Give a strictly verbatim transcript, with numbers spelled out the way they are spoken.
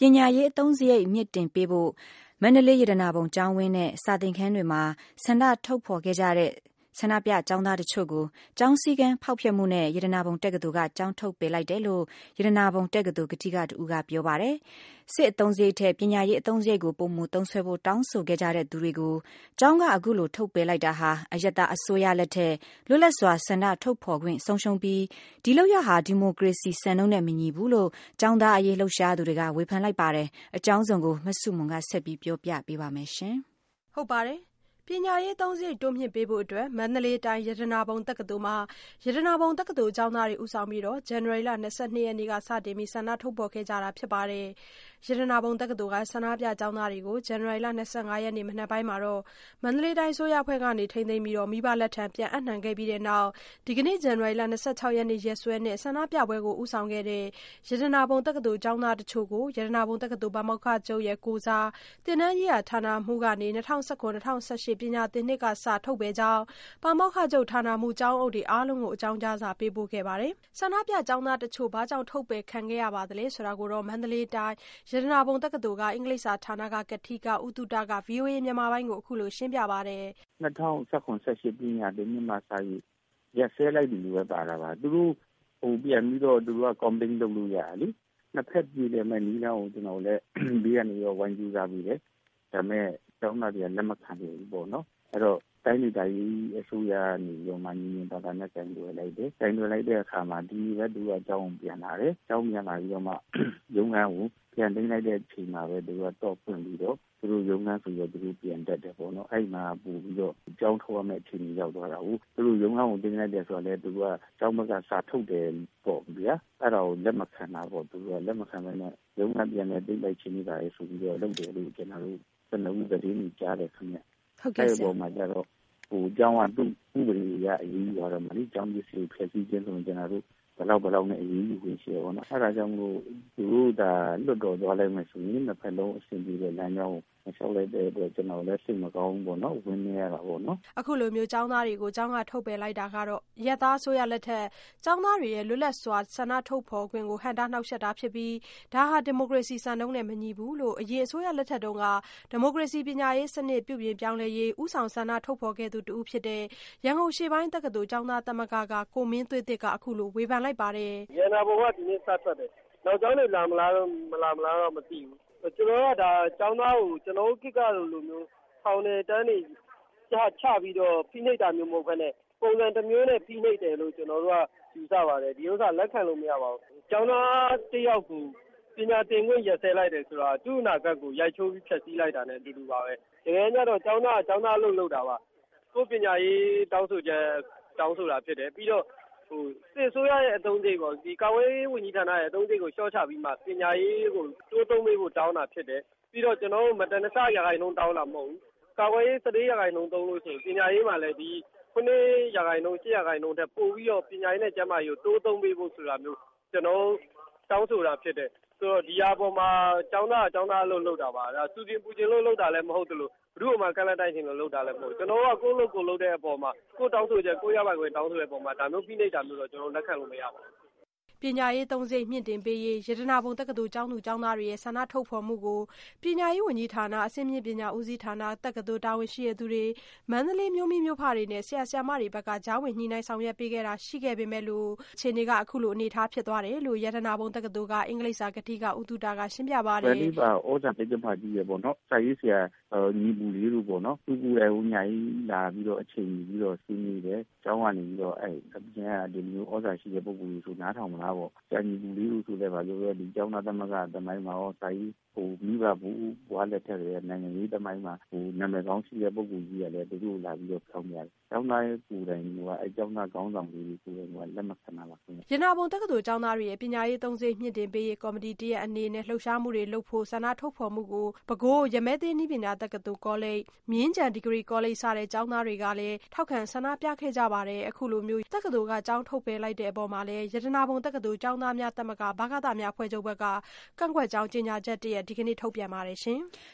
ညာရေးအသုံးစရိတ်မြင့်တင်ပေးဖို့မန္တလေးရတနာပုံကျောင်းဝင်းနဲ့စာသင်ခန်းတွေမှာဆန္ဒထုတ်ဖော်ခဲ့ကြတဲ့ဆန္ဒပြကျောင်းသားတချို့ကိုကျောင်းစည်းကမ်းဖောက်ဖျက်မှုနဲ့ရတနာပုံတက္ကသိုလ်ကကျောင်းထုတ်ပယ်လိုက်တယ်လို့ရတနာပုံတက္ကသိုလ်ကတိကတူကပြောပါတယ်။စစ်အသုံးစရိတ်ထက်ပညာရေးအသုံးစရိတ်ကိုပုံမှုသုံးဆွဲဖို့တောင်းဆိုခဲ့ကြတဲ့သူတွေကိုကျောင်းကအခုလိုထုတ်ပယ်လိုက်တာဟာအယက်သားအစိုးရလက်ထက်လွတ်လပ်စွာဆန္ဒထုတ်ဖော်ခွင့်ဆုံးရှုံးပြီးဒီလောက်ရဟာဒီမိုကရေစီစံနှုန်းနဲ့မညီဘူးလို့ကျောင်းသားအရေးလှုပ်ရှားသူတွေကဝေဖန်လိုက်ပါတယ်။အကြောင်းစုံကိုမဆုမွန်ကဆက်ပြီးပြောပြပေးပါမယ်ရှင်။ဟုတ်ပါတယ်။ပညာရေးသုံးစရိတ်တိုးမြင့်ပေးဖို့အတွက်မန္တလေးတိုင်းရတနာပုံတက္ကသိုလ်မှာရတနာပုံတက္ကသိုလ်ကျောင်းသားတွေဦးဆောင်ပြီးတော့ဇန်နဝါရီလ၂၂ရက်နေ့ကစတင်ပြီးဆန္ဒထုတ်ဖော်ခဲ့ကြတာဖြစ်ပါတယ်။ရတနာပုံတက္ကသိုလ်ကဆန္ဒပြကျောင်းသားတွေကိုဇန်နဝါရီလ၂၅ရက်နေ့မနက်ပိုင်းမှာတော့မန္တလေးတိုင်းဆိုရအဖွဲ့ကနေထိန်းသိမ်းပြီးတော့မိဘလက်ထံပြန်အပ်နှံခဲ့ပြီးတဲ့နောက်ဒီကနေ့ဇန်နဝါရီလ၂၆ရက်နေ့ရက်စွဲနဲ့ဆန္ဒပြပွဲကိုဦးဆောင်ခဲ့တဲ့ရတနာပုံတက္ကသိုလ်ကျောင်းသားတချို့ကိုရတနာပုံတက္ကသိုလ်ဗမောက္ခချုပ်ရဲ့ကိုစားတင်နန်းရေးရာဌာနမှူးကနေ၂၀၁၇-၂၀၁၈ပညာသင်နှစ်ကစထုတ်ပယ်ကြောင်းဗမောက္ခချုပ်ဌာနမှူးကျောင်းအုပ်တွေအားလုံးကိုအကြောင်းကြားစာပေးပို့ခဲ့ပါတယ်။ဆန္ဒပြကျောင်းသားတချို့ဘာကြောင့်ထုတ်ပယ်ခံခဲ့ရပါသလဲဆိုတာကိုတော့မန္တလေးတိုင်းရတနာပုံတက္ကသိုလ်ကအင်္ဂလိပ်စာဌာနကကတိကဦးတုတက ဗွီအိုအေမြန်မာပိုင်းကိုအခုလိုရှင်းပြပါတယ်။၂၀၁၇-၁၈ပညာသင်နှစ်မှာစပြီးရက်စဲလိုက်တယ်လို့ပဲပါတာပါ။သူတို့ဟိုပြန်ပြီးတော့သူတို့က complaint လုပ်လို့ရတယ်လေ။နှစ်ဖက်ပြည်တယ်မဲ့နီးလန်းကိုကျွန်တော်လည်းဘေးကနေရောဝိုင်းကြည့်စားပြီးတယ်။ဒါပေမဲ့ကျောင်းသားတွေကလက်မခံဘူးပေါ့နော်။အဲ့တော့တိုင်းဒေသကြီးအစိုးရနေရောမှညီညီတာတာနဲ့တိုင်တွယ်လိုက်တယ်။တိုင်တွယ်လိုက်တဲ့အခါမှာဒီဘက်သူကအကြောင်းပြန်လာတယ်။ကျောင်းပြန်လာပြီးတော့မှရုံးခန်းကိုပြန်သိမ်းလိုက်တဲ့အချိန်မှာပဲသူကတော့ဖွင့်ပြီးတော့သူတို့ရုံးခန်းဆိုရသူတို့ပြန်တက်တယ်ပေါ့နော်။အဲ့မှာပို့ပြီးတော့ကျောင်းထုတ်ရမယ့်အချိန်ကြီးရောက်သွားတာကိုသူတို့ရုံးခန်းကိုသိမ်းလိုက်တယ်ဆိုတော့လေသူကကျောင်းဘက်ကစာထုတ်တယ်ပေါ့ဗျာ။အဲ့ဒါကိုလက်မခံတာပေါ့သူကလက်မခံဘဲနဲ့ရုံးခန်းပြန်လဲသိမ်းလိုက်ချင်းနေတာလေဆိုပြီးတော့လုပ်တယ်လို့ကျွန်တော်တို့စနဦးသတင်းကြီးကြားတယ်ခင်ဗျ။ဟုတ်ကဲ့ဆရာ။အဲ့ပေါ်မှာကျတော့ဟိုကျောင်းကသူ့ဥပဒေအရအရေးယူရတော့မှလေကျောင်းပစ္စည်းဖျက်ဆီးခြင်းဆိုရင်ကျွန်တော်တို့ဘယ်လောက်ဘယ်လောက်နဲ့အရေးယူခွင့်ရှိရပါတော့။အဲ့ဒါကြောင့်မို့သူတို့ဒါလွတ်တော်သွားလိုက်မှဆိုရင်နှစ်ဖက်လုံးအဆင်ပြေတဲ့လမ်းကြောင်းကိုမလျှောက်လိုက်တဲ့အတွက်ကျွန်တော်လည်းစိတ်မကောင်းဘူးပေါ့နော်။ဝင်နေရတာပေါ့နော်။အခုလိုမျိုးကျောင်းသားတွေကိုကျောင်းကထုတ်ပယ်လိုက်တာကတော့ရက်သားဆိုရလက်ထက်ကျောင်းသားတွေရဲ့လွတ်လပ်စွာဆန္ဒထုတ်ဖော်ခွင့်ကိုဟန်တာနှောက်ယှက်တာဖြစ်ပြီးဒါဟာဒီမိုကရေစီစံနှုန်းနဲ့မညီဘူးလို့အရင်အစိုးရလက်ထက်တုန်းကဒီမိုကရေစီပညာရေးစနစ်ပြုပြင်ပြောင်းလဲရေးဦးဆောင်ဆန္ဒထုတ်ဖော်ခဲ့သူတူဖြစ်တဲ့ရန်ကုန်ရှေ့ပိုင်းတက္ကသိုလ်ကျောင်းသားသမဂ္ဂကကိုမင်းသွေးသစ်ကအခုလိုဝေဖန်လိုက်ပါတယ်။ရန်နာဘုံကဒီနေ့စထွက်တယ်။နောက်ကျောင်းတွေလာမလားမလာမလားတော့မသိဘူး။ကျွန်တော်ကဒါကျောင်းသားကိုကျွန်တော်ကိကလိုလိုမျိုးထောင်နေတန်းနေချချပြီးတော့ဖိနှိပ်တာမျိုးမဟုတ်ဘဲနဲ့ပုံစံတစ်မျိုးနဲ့ဖိနှိပ်တယ်လို့ကျွန်တော်တို့ကယူဆပါတယ်။ဒီဥစ္စာလက်ခံလို့မရပါဘူး။ကျောင်းသားတစ်ယောက်ကိုပညာသင်ခွင့်ရစဲလိုက်တယ်ဆိုတာသူ့အနာဂတ်ကိုရိုက်ချိုးပြီးဖျက်ဆီးလိုက်တာနဲ့အတူတူပါပဲ။တကယ်ကြတော့ကျောင်းသားကကျောင်းသားလို့လုပ်တာပါ။ကိုယ်ပညာရေးတောင်းဆိုချက်တောင်းဆိုတာဖြစ်တယ်။ပြီးတော့ဟိုစစ်ဆိုးရရဲ့အသုံးစိတ်ကိုဒီကာဝေးဝန်ကြီးဌာနရဲ့အသုံးစိတ်ကိုရှော့ချပြီးမှပညာရေးကိုတိုးသုံးပေးဖို့တောင်းတာဖြစ်တယ်ပြီးတော့ကျွန်တော်တို့မတနစရာခိုင်နှုန်းတောင်းတာမဟုတ်ဘူးကာဝေး၁၄ရာခိုင်နှုန်းသုံးလို့ရှိရင်ပညာရေးမှာလည်းဒီခုနှစ်ရာခိုင်နှုန်း၈ရာခိုင်နှုန်းထက်ပိုပြီးတော့ပညာရေးနဲ့ကျန်းမာရေးကိုတိုးသုံးပေးဖို့ဆိုတာမျိုးကျွန်တော်တောင်းဆိုတာဖြစ်တယ်ဆိုတော့ဒီအပေါ်မှာကျောင်းသားကျောင်းသားလို့လုပ်တာပါဒါစူတင်ပူကျင်လို့လုပ်တာလည်းမဟုတ်သလိုဘုရုံမှာကန့်လန့်တိုက်ခြင်းလို့လုပ်တာလည်းမဟုတ်ကျွန်တော်ကကိုယ့်လုပ်ကိုယ်လုပ်တဲ့အပေါ်မှာကိုယ်တောင်းဆိုချက်ကိုယ်ရပိုင်ခွင့်တောင်းဆိုတဲ့အပေါ်မှာဒါမျိုးဖိနှိပ်တာမျိုးတော့ကျွန်တော်လက်ခံလို့မရပါဘူးပညာရေးသုံးစရိတ်မြင့်တင်ပေးရေးရတနာပုံတက္ကသိုလ်ကျောင်းသူကျောင်းသားတွေရဲ့ဆန္ဒထုတ်ဖော်မှုကိုပညာရေးဝန်ကြီးဌာနအဆင့်မြင့်ပညာဦးစီးဌာနတက္ကသိုလ်တာဝန်ရှိသူတွေမန္တလေးမြို့မိမြို့ဖတွေနဲ့ဆရာဆရာမတွေဘက်ကကြားဝင်ညှိနှိုင်းဆောင်ရွက်ပေးခဲ့တာရှိခဲ့ပေမဲ့လို့အခြေအနေကအခုလိုအနေအထားဖြစ်သွားတယ်လို့ရတနာပုံတက္ကသိုလ်ကအင်္ဂလိပ်စာကတိကဦးတုတာကရှင်းပြပါတယ်။ဒီပါဩဇာတိတ်မှကြီးရပေါ့နော်။စာရေးဆရာညီပူလေးတို့ပေါ့နော်။သူကူတယ်ဟိုညာကြီးလာပြီးတော့အချိန်ကြီးပြီးတော့စီးနေတယ်။ကျောင်းကနေပြီးတော့အဲ့အပြင်ကဒီမျိုးဩဇာရှိတဲ့ပုံစံတွေဆိုနားထောင်မလားပေါ့။စာညီပူလေးတို့ဆိုလည်းပါလို့ဒီကျောင်းသားသမဂ္ဂတမိုင်းမှာရောစာရေးဟိုမိဘဘူးဘွားလက်ထက်ရဲ့နိုင်ငံရေးတမိုင်းမှာဟိုနာမည်ကောင်းရှိတဲ့ပုံစံကြီးရတယ်သူတို့လာပြီးတော့ဖောင်းရတယ်။ကျောင်းသားရဲ့ကိုယ်တိုင်ကအဲ့ကျောင်းသားကောင်းဆောင်လေးတွေကိုယ်တိုင်ကလက်မခံတာပါခင်ဗျ။ရနာပုံတက္ကသိုလ်ကျောင်းသားတွေရဲ့ပညာရေးသုံးစရိတ်မြင့်တင်ပေးရေးကော်မတီတရက်အနေနဲ့လှုပ်ရှားမှုတွေလုပ်ဖို့ဆန္ဒထုတ်ဖော်မှုကိုပဲခူးရမဲသိန်းနည်းပညာတက္ကသိုလ်ကောလိပ်မြင်းကြံဒီဂရီကောလိပ်စတဲ့ကျောင်းသားတွေကလည်းထောက်ခံဆန္ဒပြခဲ့ကြပါတယ်အခုလိုမျိုးတက္ကသိုလ်ကကျောင်းထုတ်ပယ်လိုက်တဲ့အပေါ်မှာလည်းရတနာပုံတက္ကသိုလ်ကျောင်းသားများသမဂ္ဂဗကသများဖွဲ့ချုပ်ဘက်ကကန့်ကွက်ကြောင်းကြေညာချက်တရက်ဒီကနေ့ထုတ်ပြန်ပါတယ်ရှင်